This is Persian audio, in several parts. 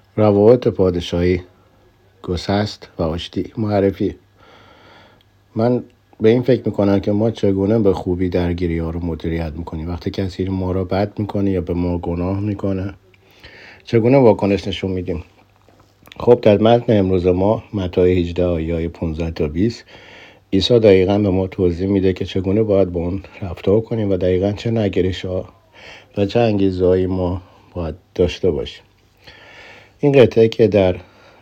روابط پادشاهی، گسست و آشتی. معرفی. من به این فکر میکنم که ما چگونه به خوبی درگیری ها رو مدیریت میکنیم. وقتی کسی ما را بد میکنه یا به ما گناه میکنه چگونه واکنش نشون میدیم. خب در متن امروز ما متی 18 آیه 15 تا 20 عیسی دقیقاً به ما توضیح میده که چگونه باید با اون رفتار کنیم و دقیقاً چه نگرش ها و چه انگیزه‌هایی ما باید داشته باشیم. این قطعه که در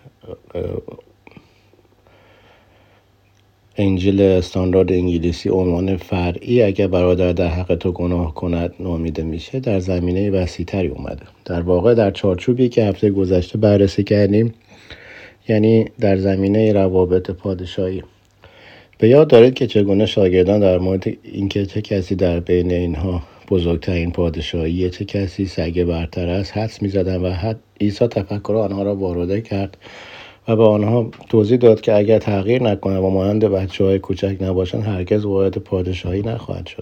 انجیل استاندارد انگلیسی عنوان فرعی اگر برادر در حق تو گناه کند نامیده میشه، در زمینه وسیع‌تری اومده. در واقع در چارچوبی که هفته گذشته بررسی کردیم، یعنی در زمینه روابط پادشاهی. به یاد دارید که چگونه شاگردان در مورد اینکه چه کسی در بین اینها بزرگترین پادشاهیه، چه کسی سگ برتر است، حدس می‌زدند و عیسی تفکر آنها را وارده کرد و به آنها توضیح داد که اگر تغییر نکنند و مانند بچه‌های کوچک نباشند هرگز وارد پادشاهی نخواهند شد.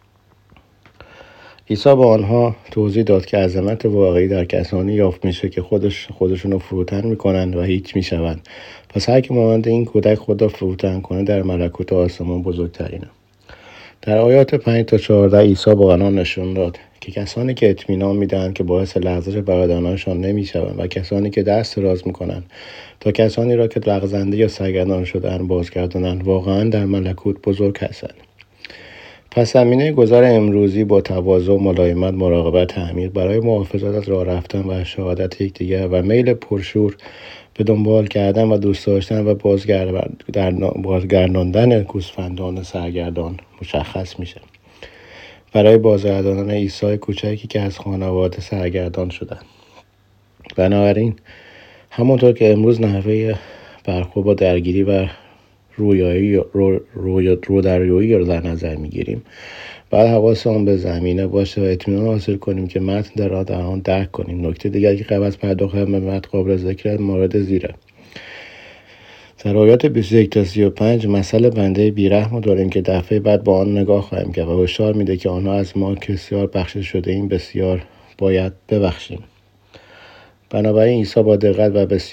عیسی به آنها توضیح داد که عظمت واقعی در کسانی یافت میشه که خودشون رو فروتن میکنند و هیچ میشوند. پس هر کی مانند این کودک خود را فروتن کنه در ملکوت آسمان بزرگترینه. در آیات 5 تا 14 عیسی به آنان نشون داد که کسانی که اطمینان میدن که باعث لغزش برادرانشان نمیشوند و کسانی که دست دراز میکنند تا کسانی را که لغزنده یا سرگردان شدن بازگردانند واقعا در ملکوت بزرگ هستند. پس زمینه گذار امروزی با تواضع، ملایمت، مراقبت، تعمیر برای محافظت از راه رفتن و شهادت یکدیگر و میل پرشور به دنبال کردن و دوست داشتن و بازگرداندن گوسفندان سرگردان مشخص میشه. برای بازگرداندن عیسی کوچکی که از خانواده سرگردان شدن. بنابراین همونطور که امروز نحوه برخورد با درگیری و رودرویی رو در نظر میگیریم، بعد حواسمون به زمینه باشه و اطمینان حاصل کنیم که متن در آن درک کنیم. نکته دیگری که قبل از پرداختن به متن قابل ذکر مورد زیره. در آیات 21 تا 35 مثل بنده بیرحم داریم که دفعه بعد با آن نگاه خواهیم کرد و هشدار میده که آنها از ما که بسیار بخشش شده این بسیار باید ببخشیم. بنابراین عیسی با دقت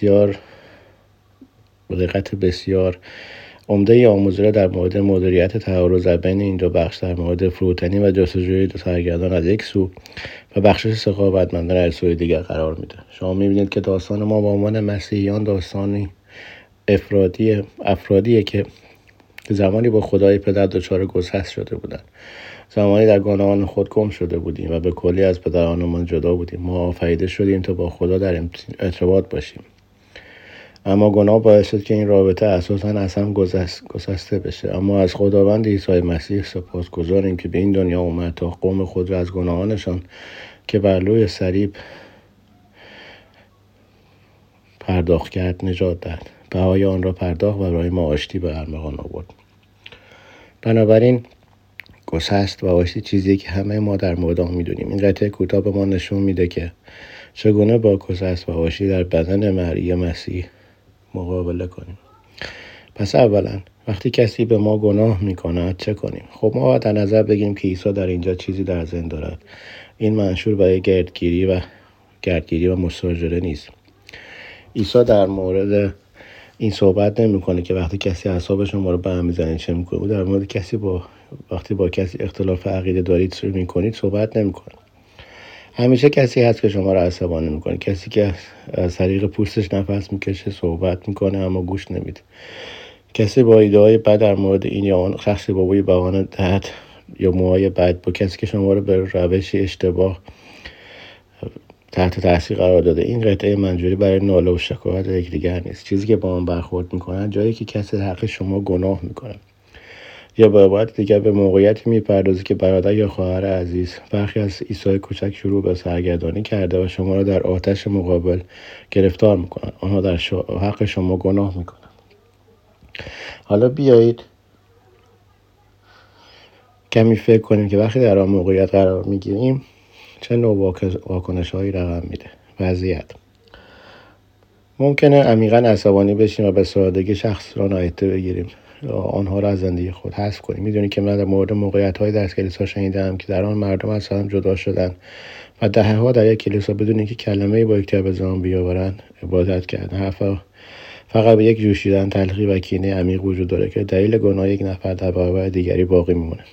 بسیار عمده آموزه را در مورد مدیریت تعارض بین این دو بخش در مورد فروتنی و جستجوی سرگردان از یک سو و بخشش سخاوتمندانه از سوی دیگر قرار میده. شما میبینید که داستان ما به عنوان مسیحیان داستانی افرادیه که زمانی با خدای پدر دچار گسست شده بودند، زمانی در گناهان خود گم شده بودیم و به کلی از پدرانمان جدا بودیم. ما آفریده شدیم تا با خدا در ارتباط باشیم، اما گناه باعث شد که این رابطه اساساً از هم گسسته بشه. اما از خداوند عیسی مسیح سپاسگزاریم که به این دنیا اومد تا قوم خود را از گناهانشان که بر روی صلیب پرداخت کرد نجات داد. بهای آن را پرداخت و برای ما آشتی به ارمغان آورد. بنابراین گسست و آشتی چیزی که همه ما در مورد آن میدونیم. این قطعه کوتاه به ما نشون میده که چگونه با گسست و آشتی در بدن مرئی مسیح مقابله کنیم. پس اولا وقتی کسی به ما گناه میکند چه کنیم؟ خب ما باید در نظر بگیریم که عیسی در اینجا چیزی در ذهن دارد. این منشور برای گردگیری و مساجره نیست. عیسی در مورد این صحبت نمیکنه که وقتی کسی اعصاب شما رو به هم میزنه چه میکنه. او در مورد وقتی با کسی اختلاف عقیده دارید میکنید صحبت نمیکنه. همیشه کسی هست که شما رو عصبانی میکنه، کسی که از طریق پوستش نفس میکشه، صحبت میکنه اما گوش نمیده، کسی با ایده‌های بد در مورد این یا آن شخصی با بوی بهانه دهد یا موهای بد، با کسی که شما رو به روش اشتباه تحت تاثیر قرار داده. این قطعه منظوری برای ناله و شکایت یکدیگر نیست. چیزی که با آن برخورد میکنن جایی که کسی حق شما گناه میکنه یا به عبارت دیگر به موقعیتی میپردازه که برادر یا خواهر عزیز برخی از عیسی کوچک شروع به سرگردانی کرده و شما را در آتش مقابل گرفتار میکنن. آنها در حق شما گناه میکنن. حالا بیایید کمی فکر کنیم که وقتی در آن موقعیت قرار میگیریم چه نوع واکنش‌هایی رقم میده. وضعیت ممکنه عمیقاً عصبانی بشیم و به سادگی شخص را نادیده بگیریم، آنها را از زندگی خود حذف کنیم. میدونی که من در مورد موقعیت‌های در کلیسا شنیدم که در آن مردم از هم جدا شدن و دهه‌ها در یک کلیسا بدون اینکه کلمه‌ای با یکدیگر به زبان بیاورند عبادت کردند. فقط به یک جوشیدن تلخی و کینه عمیق وجود داره که دلیل گناه یک نفر در برابر دیگری باقی میمونه.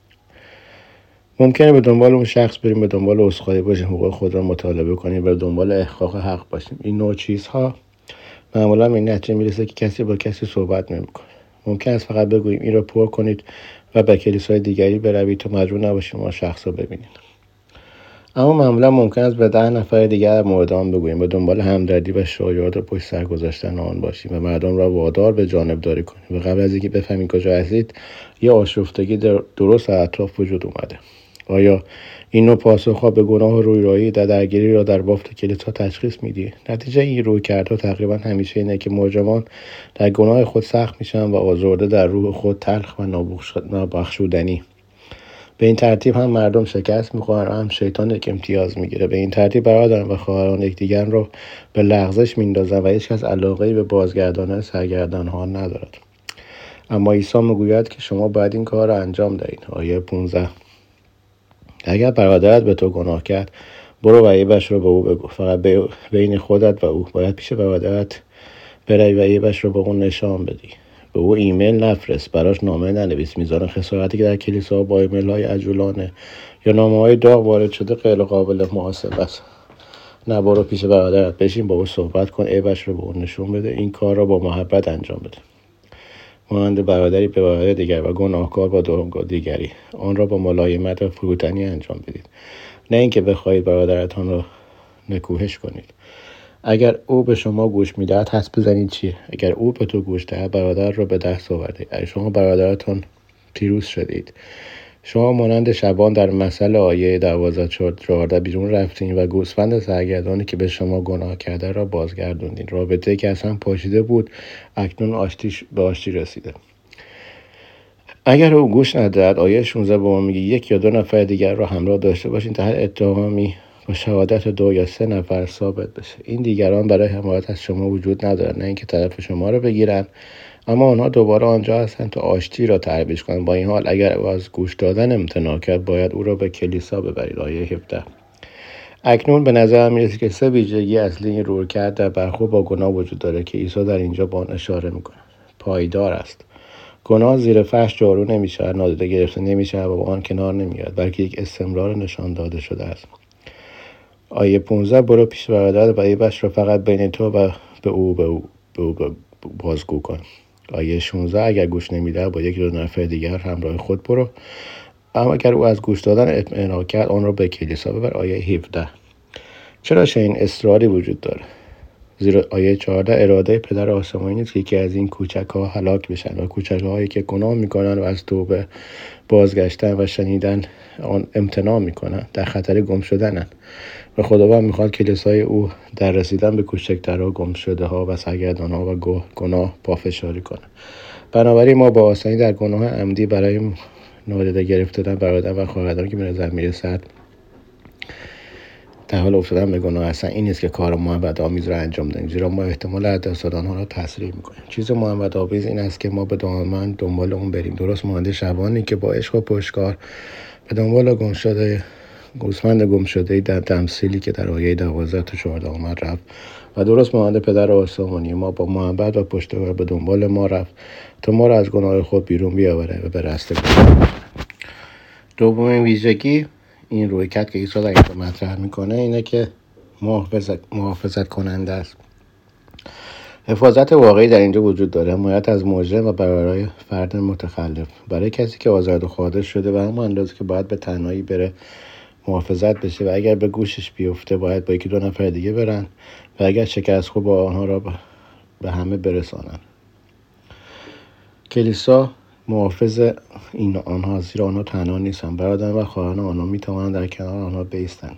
ممکنه به دنبال اون شخص بریم، به دنبال عذرخواهی باشیم، حقوق خود را مطالبه کنیم، به دنبال احقاق حق باشیم. این نوع چیزها معمولا به این نتیجه میرسه که کسی با کسی صحبت نمیکنه. ممکن است فقط بگوییم این را پر کنید و به کلیسای دیگری بروید تا مجبور نباشیم ما شخص را ببینید. اما معمولا ممکن است به 10 نفر دیگر مورد آن بگوییم، به دنبال همدردی و شایعات و پشت سر گذاشتن آن باشیم و مردم را وادار به جانبداری کنیم و قبل از اینکه بفهمید کجا هستید یه آشفتگی درست در اطراف وجود اومده. آیا این نوع پاسخها به گناه و رویراهی در درگیری را در بافت کلیسا تشخیص میدی؟ نتیجه این رویکردها تقریبا همیشه اینه که مجرمان در گناه خود سخت میشن و آزرده در روح خود تلخ و نابخشودنی. به این ترتیب هم مردم شکست میخورن و هم شیطان یک امتیاز میگیره. به این ترتیب برادران و خواهران یکدیگر رو به لغزش میندازن و هیچ کس علاقه‌ای به بازگرداندن سرگردانها ندارد. اما عیسی میگوید که شما باید این کار را انجام دهید. آیه 15: اگر برادرت به تو گناه کرد برو و عیبش رو به او بگو. فقط بین خودت و او باید پیش برادرت بروی و عیبش رو به او نشان بدی. به او ایمیل نفرست، براش نامه ننویس. میزان خسارتی که در کلیسا با ایمیل‌های عجولانه یا نامه‌های داغ وارد شده غیر قابل محاسبه است. نه، برو پیش برادرت، بشین با او صحبت کن، عیبش رو به او نشون بده. این کار را با محبت انجام بده، مانند برادری به برادر دیگر و گناهکار با دیگری. آن را با ملایمت و فروتنی انجام بدید، نه اینکه بخواهید برادرتان را نکوهش کنید. اگر او به شما گوش میدهد حدس بزنید چیه؟ اگر او به تو گوش دهد برادر را به دست آورده. اگر شما برادرتان پیروز شدید. شما مانند شبان در مثل آیه 12-14 بیرون رفتین و گوسفند سرگردانی که به شما گناه کرده را بازگردوندین. رابطه که اصلا پاشیده بود اکنون به آشتی رسیده. اگر او گوش ندهد، آیه 16 به ما میگه 1 یا 2 نفر دیگر را همراه داشته باشین تا هر اتهامی با شهادت 2 یا 3 نفر ثابت بشه. این دیگران برای حمایت از شما وجود ندارن، نه اینکه طرف شما را بگیرن، اما آنها دوباره آنجا هستند تا آشتی را ترویج کنند. با این حال اگر او از گوش دادن امتناع کرد باید او را به کلیسا ببرید. آیه 17: اکنون به نظر میرسه که 3 ویژگی اصلی این رویکرد در برخورد با گناه وجود داره که عیسی در اینجا با آن اشاره میکنه. پایدار است. گناه زیر فرش جارو نمیشه، نادیده گرفته نمیشه و با آن کنار نمیاد، بلکه یک استمرار نشان داده شده است. آیه 15: برو پیش برادرت و عیبش را فقط بین تو و به او بازگو کن. آیه 16: اگر گوش نمیده با 1 یا 2 نفر دیگر همراه خود برو، اما اگر او از گوش دادن امتناع کرد آن را به کلیسا ببر. آیه 17: چرا چنین اصراری وجود داره؟ زیرا آیه 14 اراده پدر آسمانی نیست که یکی از این کوچک‌ها هلاک بشن و کوچک‌هایی که گناه میکنن و از توبه بازگشتن و شنیدن آن امتناع میکنن در خطر گم شدنن. و خداوند میخواد کلیسای او در رسیدن به کوچکترها، گم شده ها و سرگردانها و گناه پافشاری کنه. بنابراین ما با آسانی در گناه عمدی برای نادیده گرفتن برادر و خواهران که به نظر میرسد در حال افتادن به گناه هستن این نیست که کار محبت آمیز را انجام دهیم، زیرا ما احتمال از دست دادن آنها را تسریع میکنیم. چیز محبت آمیز این است که ما به دامن دنبال اون بریم، درست مانند شبانی که با عشق و پشتکار به دنبال گوسفند گم شده در تمثیلی که در آیه 12-14 آمد رفت، و درست مانند پدر آسمانی ما با محبت و پشتکار به دنبال ما رفت تا ما را از گناه خود بیرون بیاوره و به رستگاری. دومین ویژگی این رویکرد که عیسی در اینجا مطرح میکنه اینه که محافظت کننده است. حفاظت واقعی در اینجا وجود داره، حمایت از مجرم و برای فرد متخلف. برای کسی که آزرده خواهده شده و همون اندازه که باید به تنهایی بره محافظت بشه، و اگر به گوشش بیفته باید با 1-2 نفر دیگه برن و اگر شکست خورد با آنها را به همه برسانن. کلیسا محافظ آنها، زیرا آنها تنها نیستن. برادران و خواهران آنها میتوانند در کنار آنها بایستند.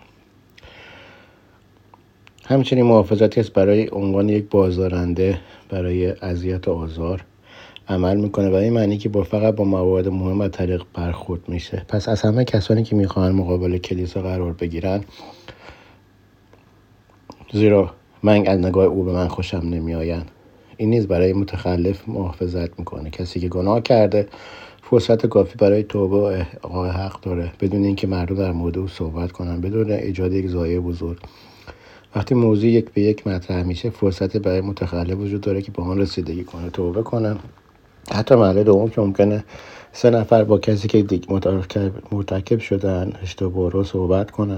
همچنین محافظتی است برای عنوان یک بازدارنده برای اذیت و آزار عمل میکنه و این معنی که فقط با موارد مهم و طریق برخورد میشه. پس از همه کسانی که میخوان مقابل کلیسا قرار بگیرن، زیرا من از نگاه او به من خوشم نمیآیند، این نیز برای متخلف محافظت میکنه. کسی که گناه کرده فرصت کافی برای توبه و احقاق حق داره بدون اینکه مردم در مورد او صحبت کنن، بدون ایجاد یک ضایعه بزرگ. وقتی موضوع یک به یک مطرح میشه فرصت برای متخلف وجود داره که به آن رسیدگی کنه، توبه کنه. حتی مرحله دوم که ممکنه 3 نفر با کسی که مرتکب شدن اشتباه رو صحبت کنن.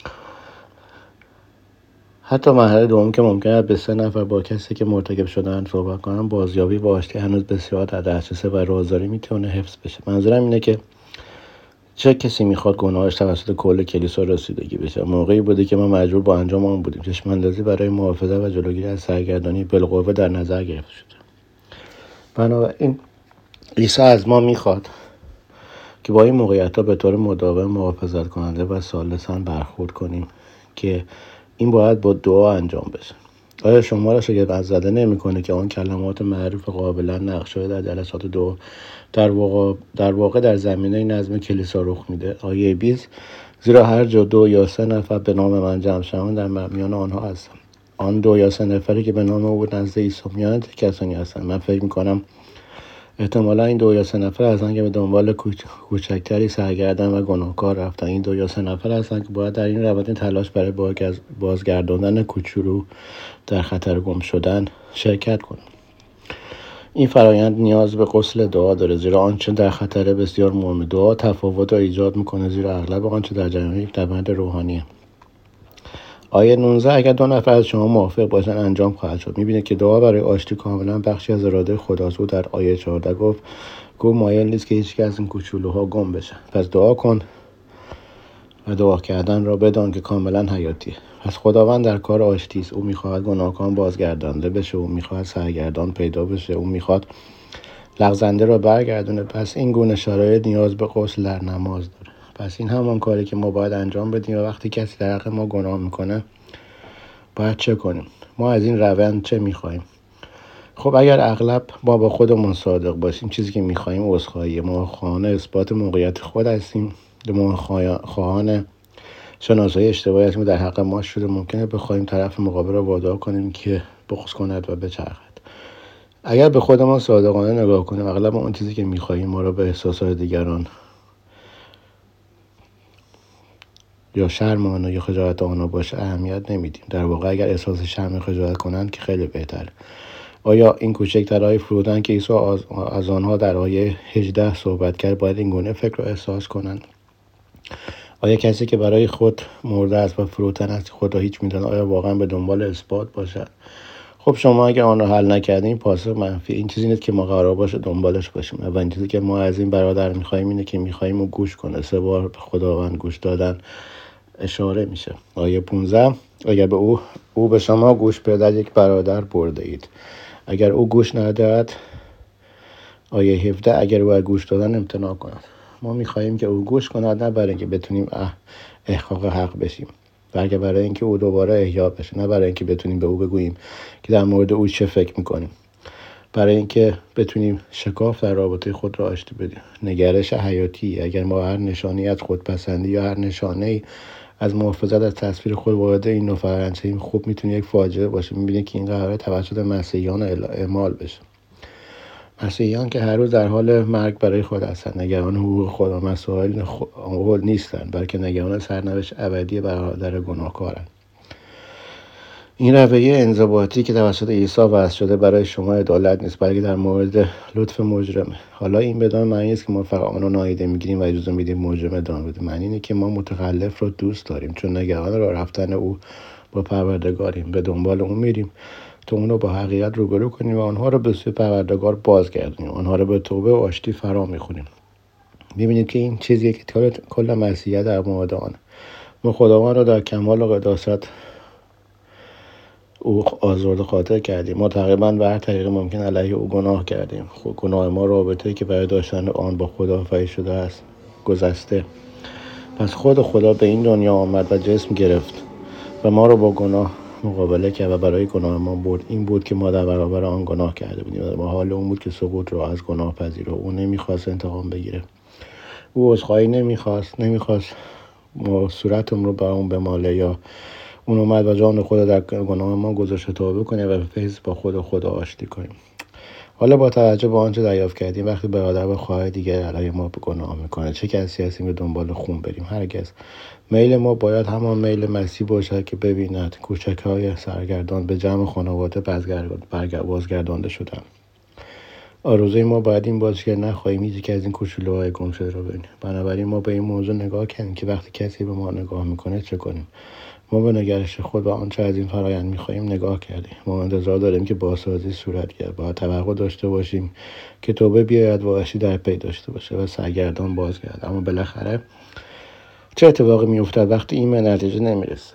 حتی مرحله دوم که ممکنه به 3 نفر با کسی که مرتکب شدن صحبت کنن، بازیابی و آشتی هنوز بسیار در دسترسه و رازداری میتونه حفظ بشه. منظورم اینه که چه کسی میخواد گناهش توسط کل کلیسا رسیدگی بشه؟ موقعی بوده که ما مجبور با انجام آن بودیم. چشم‌اندازی برای محافظت و جلوگیری از سرگردانی بالقوه در نظر گرفته شده. بنابراین عیسی از ما میخواد که با این موقعیت‌ها به طور مداوم محافظت کننده و سالساً برخورد کنیم که این باید با دعا انجام بشه. آیا شما را شگفت زده نمی‌کنه که آن کلمات معروف قابلا نقش شده در جلسات دعا در واقع در زمینه نظم کلیسا رخ میده؟ آیه 20: زیرا هر جا 2 یا 3 نفر به نام من جمع شوند در میان آنها هستم. آن 2 یا 3 نفری که به نام او نزد عیسی میان چه کسانی هستند؟ من فکر می‌کنم احتمالا این 2 یا 3 نفر هستند که به دنبال کوچکتری سرگردن و گناهکار رفتن. این 2 یا 3 نفر هستند که باید در این روند تلاش برای بازگرداندن کوچولو در خطر گم شدن شرکت کنند. این فرایند نیاز به غسل دعا داره، زیرا آنچه در خطر بسیار مهمه. دعا تفاوت را ایجاد میکنه، زیرا اغلب آنچه در جریان یک روند روحانیه. آیه 19: اگر 2 نفر از شما موافق باشند انجام خواهد شد. میبینید که دعا برای آشتی کاملا بخشی از اراده خداست. او در آیه 14 گفت مایل نیست که هیچ از این کوچولوها گم بشه. پس دعا کن و دعا کردن را بدان که کاملا حیاتیه. پس خداوند در کار آشتی است. او میخواهد گناهکار بازگردانده بشه، او میخواهد سرگردان پیدا بشه، او میخواد لغزنده را برگردونه. پس این گونه شرایط نیاز به غسل در نماز داره. پس این همان کاری که ما باید انجام بدیم. و وقتی کسی در حق ما گناه میکنه باید چه کنیم؟ ما از این روند چه میخوایم؟ خب اگر اغلب ما با خودمون صادق باشیم، چیزی که میخوایم عذرخواهیه. ما خواهان اثبات موقعیت خود هستیم، ما خواهان شناسایی اشتباهی هستیم در حق ما شده. ممکنه بخوایم طرف مقابل را وادار کنیم که بغض کند و بچرخد. اگر به خودمان صادقانه نگاه کنیم، اغلب اون چیزی که میخواهیم ما را به احساسات دیگران یا شرم آنها یا خجالت آنها باشه اهمیت نمیدیم. در واقع اگر احساس شرم و خجالت کنند که خیلی بهتره. آیا این کوچکترهای فروتن که عیسی از آنها در آیه 18 صحبت کرد باید این گونه فکر رو احساس کنند؟ آیا کسی که برای خود مرده است و فروتن است خود را هیچ میداند آیا واقعا به دنبال اثبات باشد؟ خب شما اگر آن را حل نکردین پاسخ منفی. این چیزی نیست که ما قرار باشه دنبالش باشیم. اولین چیزی که ما از این برادر میخوایم اینه که میخوایم او گوش کنه. 3 بار به خداوند گوش دادن اشاره میشه. آیه 15: اگر به او به شما گوش بدهد یک برادر برده اید. اگر او گوش ندهد. آیه 17: اگر او گوش دادن امتناع کند. ما میخواهیم که او گوش کند، نه برای اینکه بتونیم احقاق حق بشیم، بلکه برای اینکه او دوباره احیا بشه، نه برای اینکه بتونیم به او بگوییم که در مورد او چه فکر میکنیم، برای اینکه بتونیم شکاف در رابطه خود را آشتی بدیم. نگرش حیاتی. اگر ما هر نشانی از خودپسندی یا هر نشانه‌ای از محافظت از تصویر خود وارد این نوع فرآیند شدیم، خوب میتونه یک فاجعه باشه. میبینید که این قراره توسط مسیحیان اعمال بشه. مسیحیان که هر روز در حال مرگ برای خود هستند، نگران حقوق خدا مسائل نیستند، بلکه نگران سرنوشت ابدی برادر گناهکارند. این رویه انضباطی که توسط عیسی وضع شده برای شما عدالت نیست، بلکه در مورد لطف مجرمه. حالا این بدان معنی نیست که ما فقط آن را نادیده میگیریم و اجازه میدیم مجرم ادامه بده. معنی اینه که ما متخلف را دوست داریم، چون نگران راه رفتن او با پروردگاریم. به دنبال او میریم تا اون رو با حقیقت روبرو کنیم و آنها رو به سوی پروردگار بازگردونیم. آنها رو به توبه و آشتی فرا میخونیم. میبینید که این چیزیه که کل مسیحیت در مورد آن. ما خداوند را در کمال و قداست او آزرده خاطر کردیم. ما تقریبا به هر طریق ممکن علیه او گناه کردیم. گناه ما رابطه‌ای که برای داشتن آن با خدا فعی شده است گذشته. پس خود خدا به این دنیا آمد و جسم گرفت و ما رو با گناه مقابله کرد و برای گناه ما برد. این بود که ما در برابر آن گناه کرده بودیم و حال اون بود که سقوط رو از گناه پذیره. او نمیخواست انتقام بگیره. او عذرخواهی نمیخواست ما صورتم رو به اون بماله یا اون اومد و جان خود در گناه ما گذاشت توبه کنیم و به فیض با خدا آشتی کنیم. حالا با توجه به آنچه دریافت کردیم، وقتی برادر و خواهر دیگر علیه ما به گناه میکنه، چه کسی هستیم به دنبال خون بریم؟ هرگز. میل ما باید همان میل مسیح باشد که ببیند کوچک‌های سرگردان به جمع خانواده بازگردانده شدند. آرزوی ما باید این باشه که نخواهیم هیچ که از این کوچولوهای گم شده رو ببینیم. بنابراین ما به این موضوع نگاه کنیم که وقتی کسی به ما نگاه میکنه چه کنیم. ما به نگرش خود و آنچه از این فرایند میخواهیم نگاه کردیم. ما انتظار داریم که بازسازی صورت گیرد. باید توقع داشته باشیم که توبه بیاید و آشتی در پی داشته باشه و سرگردان بازگردد. اما بالاخره چه اتفاقی میافتد وقتی این به نتیجه نمیرسه؟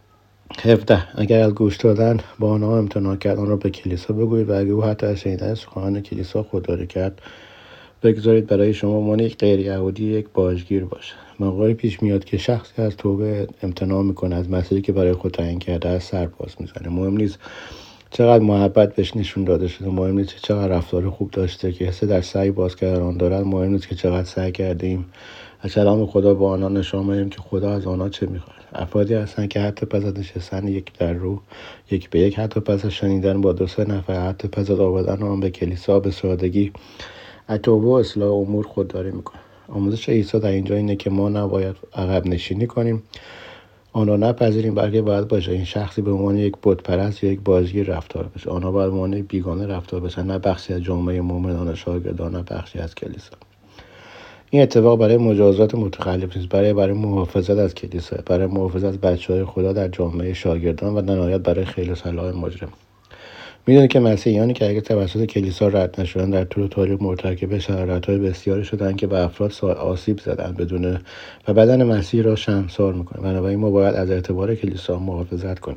17. اگر از گوش دادن با آنها امتناع کرد، آن را به کلیسا بگویید و اگر او حتی از شنیدن سخنان کلیسا خودداری کرد، بگذارید برای شما عنوان یک غیر یهودی یک باجگیر باشه. موقعی پیش میاد که شخصی از توبه امتناع میکنه، از مسیری که برای خود تعیین کرده از سر باز میزنه. مهم نیست چقدر محبت بهش نشون داده شده، مهم نیست چقدر رفتار خوب داشته که حس در سعی باز کردن دارد، مهم نیست که چقدر سعی کردیم از کلام خدا با آنها نشان بدهیم که خدا از آنها چه میخواد. افرادی هستند که حتی پس از نشستن یک در رو، یک به یک، حتی پس از شنیدن با 2-3 نفر، حتی پس از آوردن آن به کلیسا، به سادگی از توبه و اصلاح امور خودداری میکنه. آموزش عیسی در اینجا اینه که ما نباید عقب نشینی کنیم، آن را نپذیریم، بلکه باید باشه این شخصی به عنوان یک بتپرست یا یک بازیگر رفتار بشه. آنها باید به عنوان بیگانه رفتار بشن، نه بخشی از جامعه مؤمنان شاگردان، نه بخشی از کلیسا. این اتفاق برای مجازات متخلف نیست، برای محافظت از کلیسا، برای محافظت از بچه‌های خدا در جامعه شاگردان و در نهایت برای خیل صلاح مجرم. میدونید که مسیحیانی که اگر توسط کلیسا رد نشدن در طول تاریخ مرتکب شرارت‌های بسیاری شدند که به افراد آسیب زدند بدون و بدن مسیح را شرمسار میکنه. بنابراین ما باید از اعتبار کلیسا محافظت کنیم.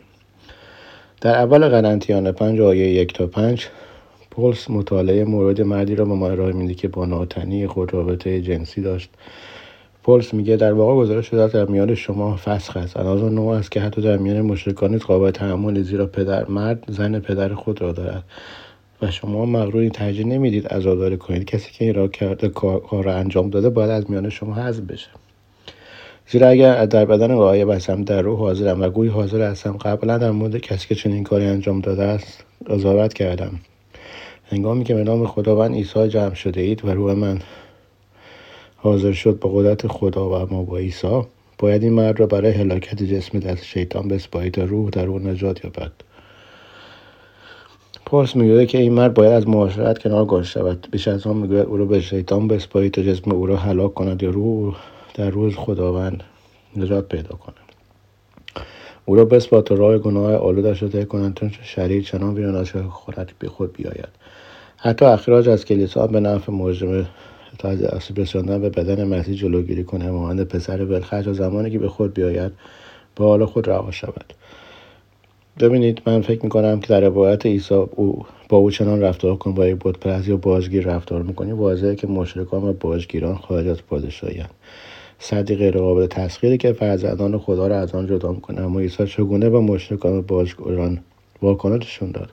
در اول قرنتیان 5 آیه 1 تا 5 پولس مطالعه مورد مردی را به ما ارائه میده که با ناتنی خود رابطه جنسی داشت. پولس میگه در واقع گزارش شده در میان شما فسخ است. از آن نوع است که حتی در میان مشرکان نیز قابل تحمل، زیرا مرد زن پدر خود را دارد و شما مغروری ترجیح نمیدید عزاداری کنید. کسی که این را کرده کار را انجام داده باید از میان شما حذف بشه. زیرا اگر در بدن غایب هستم در روح حاضرم و گویی حاضر هستم، قبلا در مورد کسی که چنین کاری انجام داده است قضاوت کردم. هنگامی که به نام خداوند عیسی جمع شده اید و روح من حاضر شد با قدرت خدا و ما با عیسی، باید این مرد را برای هلاکت جسم دست شیطان بسپارید تا روح در او نجات یابد. پولس میگوید که این مرد باید از معاشرت کنار شود. بیش از آن میگوید او را به شیطان بسپارید تا جسم او را هلاک کند یا روح در روز خداوند نجات پیدا کند. او را بسپار تا راه گناه آلودش را طی کند تا شریر چنان ویران از خودت به خود بیاید. حتی اخراج از کلیسا به نفع مجرم تا از آسیب رساندن به بدن مسیح جلوگیری کنه، مانند پسر ولخرج زمانی که به خود بیاید به حال خود رها شود. ببینید، من فکر میکنم که در روایت عیسی با او چنان رفتار کن با یک بتپرست یا باجگیر رفتار میکنی، واضحه که مشرکان و باجگیران خارج از پادشاهی هستند. صدی غیر قابل تسخیری که فرزندان خدا را از آن جدا میکنه. اما عیسی چگونه به مشرکان و باجگیران واکنششون داد؟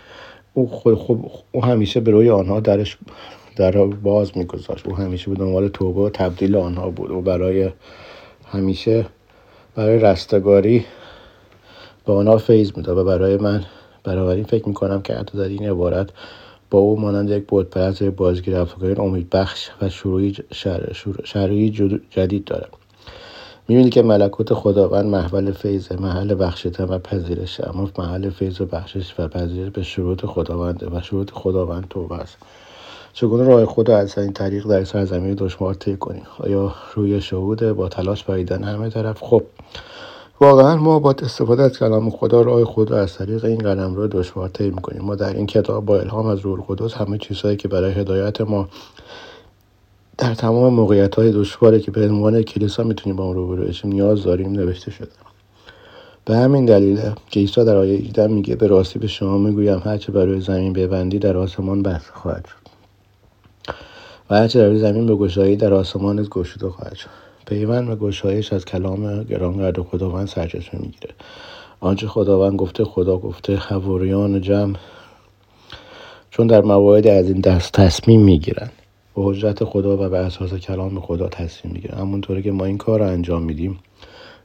او همیشه به روی آنها در باز میگذاشت. او همیشه به دنبال توبه و تبدیل آنها بود. او همیشه برای رستگاری به آنها فیض میداد و برای فکر میکنم که حتی در این عبارت با او مانند یک بتپرست یا بازیگر رفتار کنید امید بخش و شروعی جدید دارد. میبینید که ملکوت خداوند محل فیض، محل بخشیدن و پذیرش، اما محل فیض و بخشش و پذیرش به شروط خداونده و شروط خداوند توبه است. چگونه راه خود از این طریق در سرزمین دشوار طی کنیم؟ آیا روی شهود با تلاش پریدن همه طرف؟ خب واقعا ما با استفاده از کلام خدا راه خود از طریق این قلمرو دشوار طی می‌کنیم. ما در این کتاب با الهام از روح القدس همه چیزهایی که برای هدایت ما در تمام موقعیت‌های دشواری که به عنوان کلیسا میتونیم با اون روبرو بشیم نیاز داریم نوشته شده. به همین دلیل که عیسی در آیه 18 میگه به راستی به شما میگویم هرچه برای زمین ببندی در آسمان بسته خواهد شد و هرچه در زمین به گشایی در آسمان نیز گشوده خواهد شد. پیوند و گشایش از کلام گرانقدر خداوند سرچشمه میگیره. آنچه خداوند گفته خدا گفته. حواریان جمع چون در موارد از این دست تصمیم میگیرن به حجت خدا و به اساس کلام خدا تصمیم میگیرن. همونطوری که ما این کار رو انجام میدیم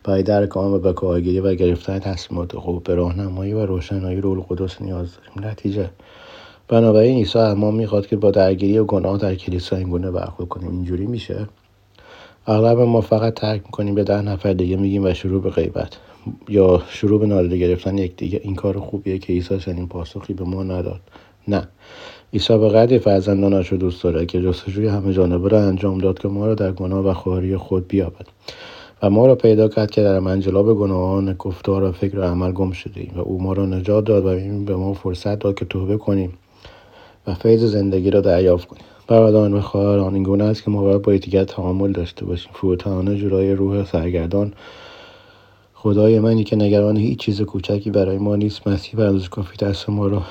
برای درک آن و به کارگیری و گرفتن تصمیمات خوب به راهنمایی و روشنایی روح القدس نیاز داریم. نتیجه: بنابراین عیسی از ما میخواد که با درگیری و گناه در کلیسا اینگونه برخورد کنیم. اینجوری میشه؟ اغلب ما فقط ترک میکنیم به 10 نفر دیگه میگیم و شروع به غیبت یا شروع به نادیده گرفتن یکدیگه. این کار خوبیه که عیسی چنین پاسخی به ما نداد. نه، عیسی به قدری فرزندانش رو دوست داره که جستجوی همه جانبه را انجام داد که ما را در گناه و خواری خود بیابد و ما را پیدا کرد که در منجلاب گناهان گفتار و فکر و عمل گم شدیم و او ما را نجات داد و این به ما فرصت داد که توبه کنیم و فیض زندگی را دریافت کنیم. برادران و خواهران، این گونه است که ما باید با یکدیگر تعامل داشته باشیم. فروتنانه جلوی روح سرگردان خدای منی که نگران هیچ چیز کوچکی برای ما نیست، مسیح بر کافی دست ما را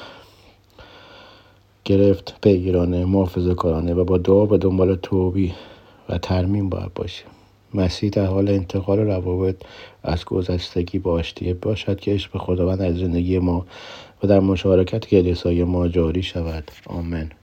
گرفت، پیگیرانه، محافظه‌کارانه و با دعا به دنبال توبی و ترمیم باید باشیم. مسیح در حال انتقال روابط از گذشتگی با آشتی باشد که عشق خداوند از زندگی ما و در مشارکت کلیسای ما جاری شود. آمین.